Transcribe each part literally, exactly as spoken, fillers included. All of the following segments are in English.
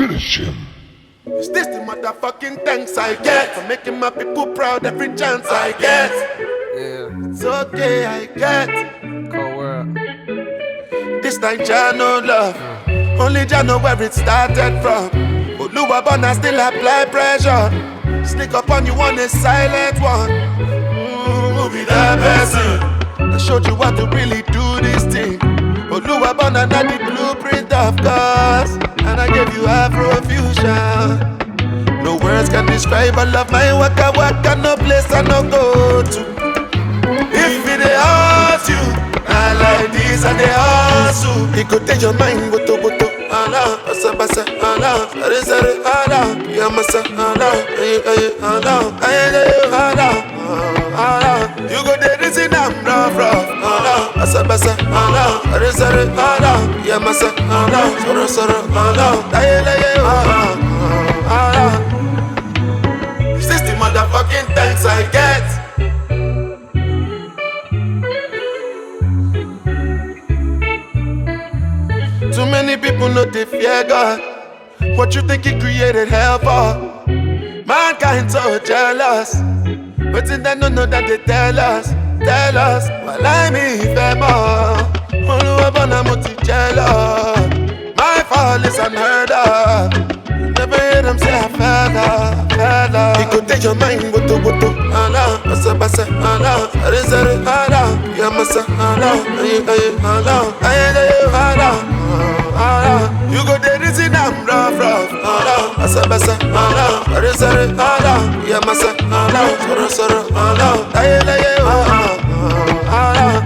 Finish him. Is this the motherfucking thanks I get for making my people proud every chance I get? Yeah, It's okay, I get. cold world. This time Jah no love, only Jah know where it started from. Oluwa Bona still apply pressure. Sneak up on you on a silent one. Mm, who be that person? I showed you how to really do this thing. Oluwa Bona not the blueprint of course, and I gave you Afrofusion. No words can describe all of my waka waka, no place I no go to. If it dey hurt you, I like this and they hustle. It could take your mind, boto boto. Allah, basa basa, Allah, sare sare, Allah, yamasa, Allah, aye aye, Allah, aye aye, Allah, Allah. You go there, reason I'm rough rough. Allah, basa basa, Allah, sare sare, Allah, yamasa, Allah, soro soro, Allah, aye aye, Allah, Allah. Is this the motherfucking thanks I get? Too many people know they fear God. What you think he created hell for? Mankind so jealous. But in that no know that they tell us, tell us. Well, I me famous. Oluwa Bona moti jealous. My fall is unheard of. You never hear them say I fell off, fell off. He could take your mind, boto boto. Allah, basa basa, Allah, sare sare, Allah, yamasa, Allah, aye aye, Allah, aye aye, Allah. Allah, you go there, reason I'm rough, rough. Allah, basa basa, Allah, sare sare, Allah, yamasa, Allah, soro soro, Allah, aye aye, Allah, Allah.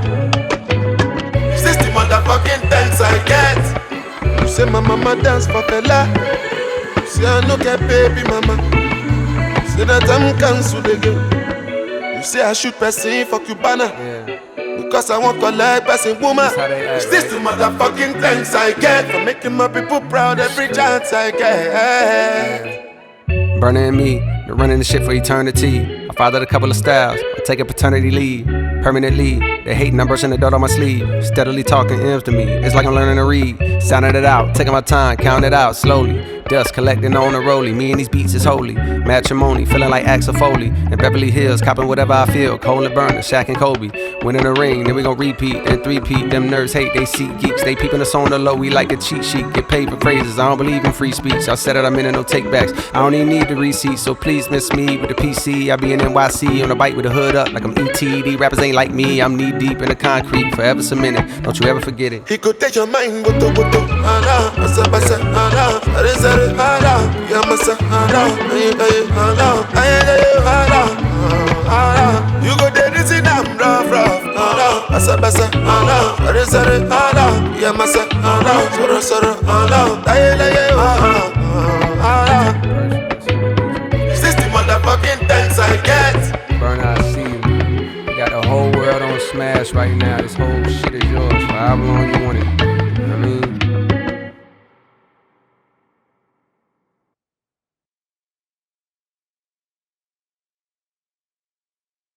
Is this the motherfucking thanks I get? You say my mama dance for fella. You say I no get baby mama. You say that I'm cancelled again. You say I shoot person for Cubana. Yeah. Because I want to collect person woman. Is this the motherfucking thanks I get for making my people proud every chance I get? Burner and me, been running the shit for eternity. I fathered a couple of styles, I take a paternity leave. Permanently, they hating, I'm brushing the dirt on my sleeve. Steadily talking M's to me, it's like I'm learning to read. Sounding it out, taking my time, counting it out slowly. Dust collecting on a rollie, me and these beats is holy. Matrimony, feeling like Axel Foley. In Beverly Hills, copping whatever I feel. Cole and Burner, Shaq and Kobe. Winning the ring, then we gon' repeat, then three-peat. Them nerds hate, they seek geeks. They peeping us on the low, we like the cheat sheet. Get paid for praises, I don't believe in free speech. I said it, I'm in no takebacks. I don't even need the receipt, so please miss me with the P C. I be in N Y C on a bike with the hood up like I'm E T. These rappers ain't like me, I'm knee deep in the concrete. Forever cemented, don't you ever forget it. He could take your mind, boto boto. Allah, basa basa, Allah, sare sare, Allah, yamasa, Allah, aye aye, Allah, aye aye, Allah, Allah. You go there, reason I'm rough rough. Allah, basa basa, Allah, sare sare, Allah, yamasa, Allah, soro soro, Allah, aye aye, Allah, Allah. Is this the motherfucking thanks I get? Burner, I see you. You got the whole world on smash right now. This whole shit is yours. Forever long you